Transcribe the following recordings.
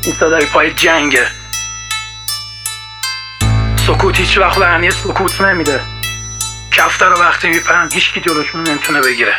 این صدای پای جنگه. سکوت هیچ وقت معنی سکوت نمیده. کفتر رو وقتی میپرن هیچکی جلوشون نمیتونه بگیره.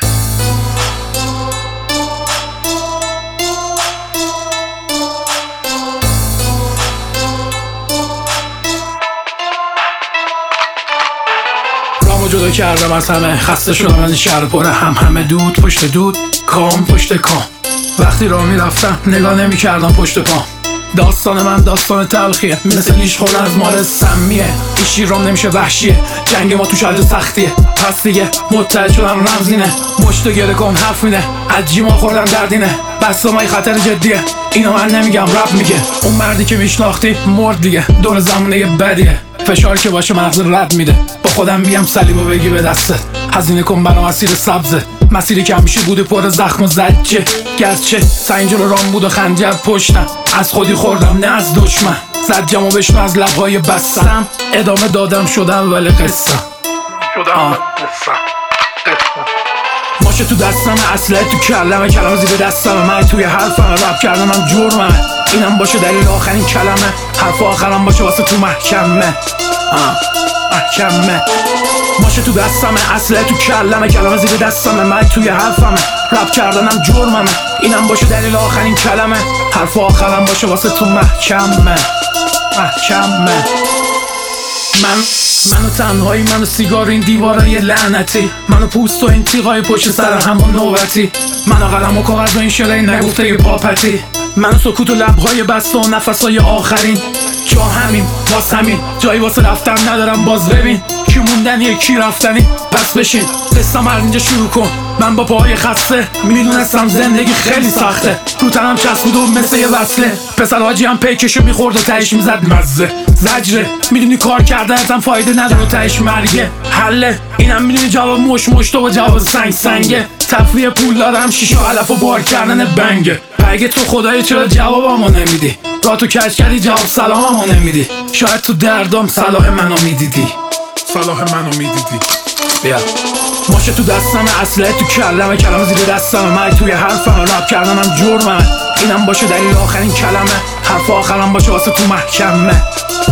رامو جدا کردم از همه، خسته شدم از این شهر پر همه دود پشت دود، کام پشت کام. وقتی راه میرفتم نگاه نمیکردم پشت پام. داستان من داستان تلخیه، مثل نیش خور از مال سمیه. این شیرام نمیشه وحشیه، جنگ ما تو شاید سختیه. پس دیگه متحد شدم رمزینه، مشت گره کن حرف میده، از جیما خوردن دردینه. بس مای خطر جدیه، اینو من نمیگم رپ میگه. اون مردی که میشناختی مرد دیگه، دور زمونه بدیه. فشار که باشه مغز رد میده، با خودم بیام صلیبو بگی به دستت. هزینه کن برا مسیر سبزه، مسیری که همیشه بوده پر زخم و زجه. گرچه سعی جلو رام بود و خنجر پشتم، از خودی خوردم نه از دشمن. زجمو بشنو از لبهای بستم، ادامه دادم شدم ولی قصه ماشه تو دستم، اسلحه تو کلمه، کلمه زیر دستم. من توی حرفم رپ کردنم جرمه، اینم باشه دلیل آخرین کلمه. حرف آخرم باشه واسه تو محکمه ماشه تو دستم، اسلحه تو کلمه، کلمه زیر دستم. من توی حرفم رپ کردنم جرمه، اینم باشه دلیل آخرین کلمه. حرف آخرم باشه واسه تو محکمه. منو تنهایی، منو سیگار این دیوارای لعنتی، منو پوست و این تیغای پشت سر همون نوبتی، منو قلم و کاغذ و این شلای نگفته ی پاپتی، منو سکوت و لبهای بسته و نفسای آخرین. جا همین واس همین، جایی واسه رفتن ندارم باز ببین. کی موندنیه کی رفتنی، پس بشین قصم از اینجا شروع کن. من با پاهای خسته میدونستم زندگی خیلی سخته، رو تنم چسبود و مثل یه وصله. پسر حاجی هم پیکشو میخورد و تهش میزد مزه زجره. میدونی کار کردنتم فایده نداره و تهش مرگه حله. اینم میدونی جواب مشت و جواب سنگه. تفریح پول دارم شیشه و علف و بار کردن بنگه. بگه تو خدای چرا جوابمو نمیدی، را تو کش کردی جواب سلاممو نمیدی. شاید تو دردم صلاح منو میدیدی. بیا ماشه تو دستم، اسلحه تو کلمه، کلمه زیر دستم. من توی حرفم رپ کردنم جرمه، اینم باشه دلیل آخرین کلمه. حرف آخرم باشه واسه تو محکمه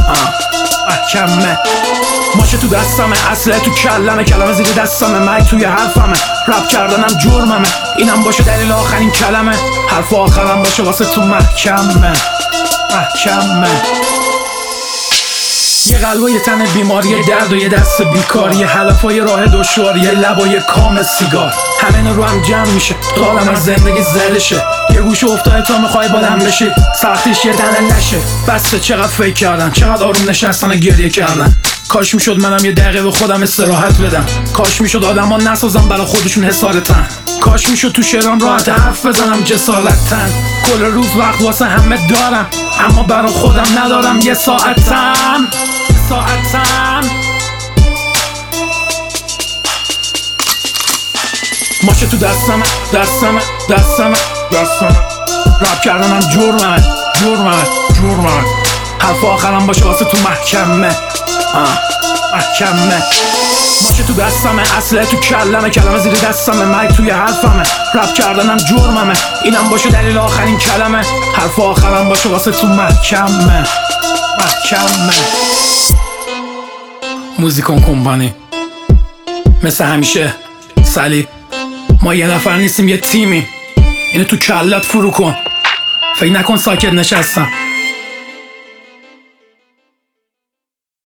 ماشه تو دستم، اسلحه تو کلمه، کلمه زیر دستم. من توی حرفم رپ کردنم جرمه، اینم باشه دلیل آخرین کلمه. حرف آخرم باشه واسه تو محکمه. یه قلب و یه تن بیماری، یه درد و یه دست بیکار، یه حلف و یه راه دشوار، یه لب و یه کام سیگار. همه رو هم جمع میشه، قالم از زندگی زدشه. یه گوش افتاده تا میخوای بادم بشی، سختیش یه تنه نشه. بسته چقدر فکر کردن، چقدر آروم نشستن و گریه کردن. کاش میشد منم یه دقیقه به خودم استراحت بدم. کاش میشد آدم ها نسازم برای خودشون حسارتن. کاش میشد تو شعرام راحت حرف بزنم جسارتن. کل روز وقت واسه همه دارم، اما برای خودم ندارم یه ساعتم. ماشه تو دستم رپ کردنم جرمه. حرف آخرم باشه واسه تو محکمه. ماشه تو دستم، اسلحه تو کلمه، کلمه زیر دستم. من توی حرفمه رپ کردنم جرمه، اینم باشه دلیل آخرین کلمه. حرف آخرم باشه واسه تو محکمه. موزیکون کمپانی مثل همیشه صلیب. ما یه نفر نیستیم، یه تیمی. اینو تو کلت فرو کن، فکر نکن ساکت نشستم.